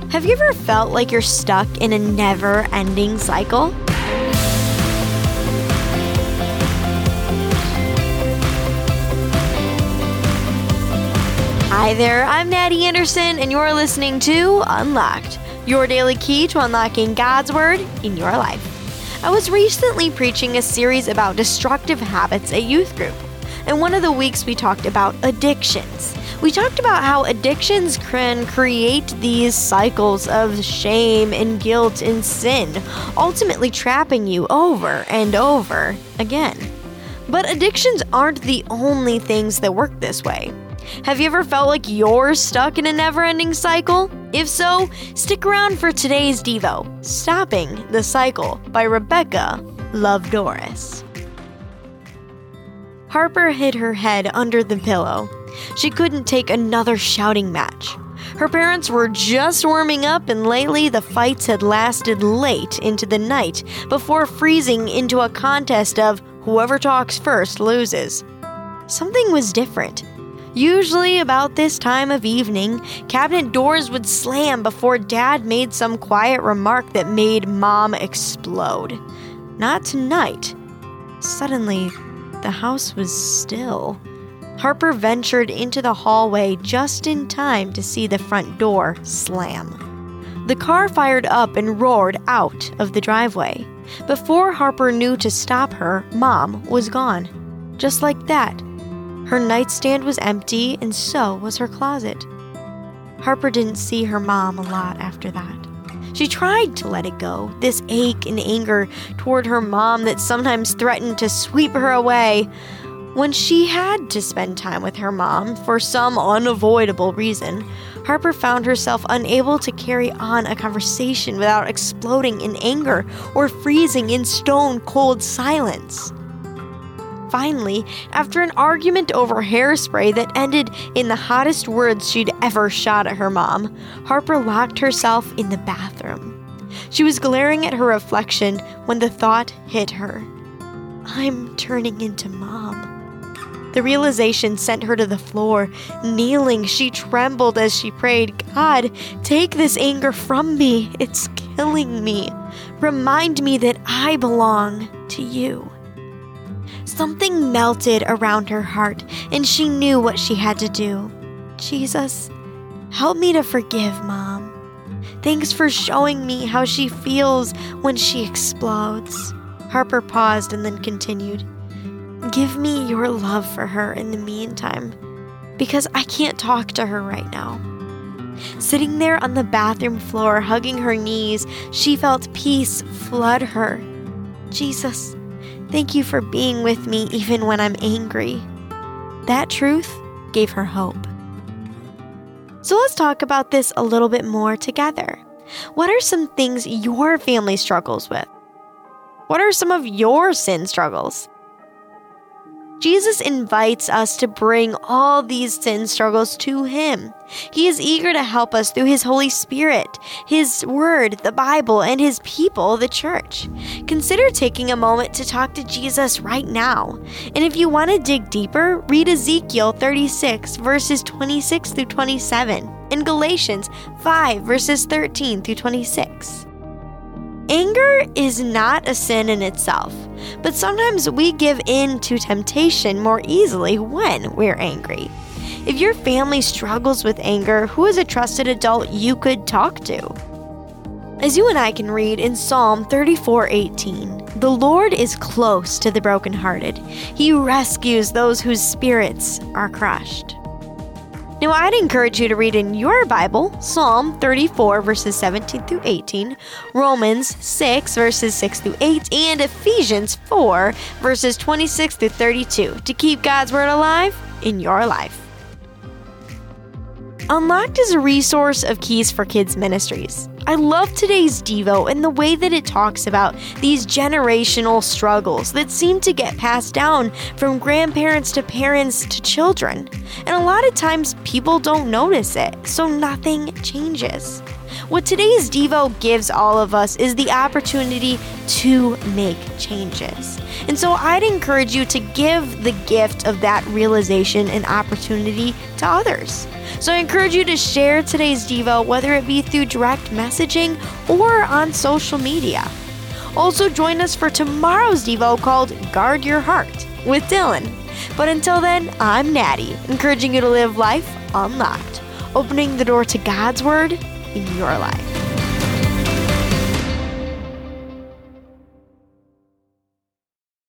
Have you ever felt like you're stuck in a never-ending cycle? Hi there, I'm Natty Anderson, and you're listening to Unlocked, your daily key to unlocking God's Word in your life. I was recently preaching a series about destructive habits at youth group, and one of the weeks we talked about addictions. We talked about how addictions can create these cycles of shame and guilt and sin, ultimately trapping you over and over again. But addictions aren't the only things that work this way. Have you ever felt like you're stuck in a never-ending cycle? If so, stick around for today's Devo, Stopping the Cycle by Rebecca Love Doris. Harper hid her head under the pillow. She couldn't take another shouting match. Her parents were just warming up, and lately the fights had lasted late into the night before freezing into a contest of whoever talks first loses. Something was different. Usually about this time of evening, cabinet doors would slam before Dad made some quiet remark that made Mom explode. Not tonight. Suddenly, the house was still. Harper ventured into the hallway just in time to see the front door slam. The car fired up and roared out of the driveway. Before Harper knew to stop her, Mom was gone. Just like that. Her nightstand was empty, and so was her closet. Harper didn't see her mom a lot after that. She tried to let it go, this ache and anger toward her mom that sometimes threatened to sweep her away. When she had to spend time with her mom for some unavoidable reason, Harper found herself unable to carry on a conversation without exploding in anger or freezing in stone-cold silence. Finally, after an argument over hairspray that ended in the hottest words she'd ever shot at her mom, Harper locked herself in the bathroom. She was glaring at her reflection when the thought hit her. I'm turning into Mom. The realization sent her to the floor. Kneeling, she trembled as she prayed, God, take this anger from me. It's killing me. Remind me that I belong to you. Something melted around her heart, and she knew what she had to do. Jesus, help me to forgive Mom. Thanks for showing me how she feels when she explodes. Harper paused and then continued. Give me your love for her in the meantime, because I can't talk to her right now. Sitting there on the bathroom floor, hugging her knees, she felt peace flood her. Jesus, thank you for being with me even when I'm angry. That truth gave her hope. So let's talk about this a little bit more together. What are some things your family struggles with? What are some of your sin struggles? Jesus invites us to bring all these sin struggles to Him. He is eager to help us through His Holy Spirit, His Word, the Bible, and His people, the church. Consider taking a moment to talk to Jesus right now. And if you want to dig deeper, read Ezekiel 36, verses 26 through 27, and Galatians 5, verses 13 through 26. Anger is not a sin in itself, but sometimes we give in to temptation more easily when we're angry. If your family struggles with anger, who is a trusted adult you could talk to? As you and I can read in Psalm 34:18, the Lord is close to the brokenhearted. He rescues those whose spirits are crushed. Now, I'd encourage you to read in your Bible Psalm 34, verses 17 through 18, Romans 6, verses 6 through 8, and Ephesians 4, verses 26 through 32 to keep God's Word alive in your life. Unlocked is a resource of Keys for Kids Ministries. I love today's Devo and the way that it talks about these generational struggles that seem to get passed down from grandparents to parents to children. And a lot of times people don't notice it, so nothing changes. What today's Devo gives all of us is the opportunity to make changes. And so I'd encourage you to give the gift of that realization and opportunity to others. So I encourage you to share today's Devo, whether it be through direct messaging or on social media. Also, join us for tomorrow's Devo called Guard Your Heart with Dylan. But until then, I'm Natty, encouraging you to live life unlocked, opening the door to God's Word in your life.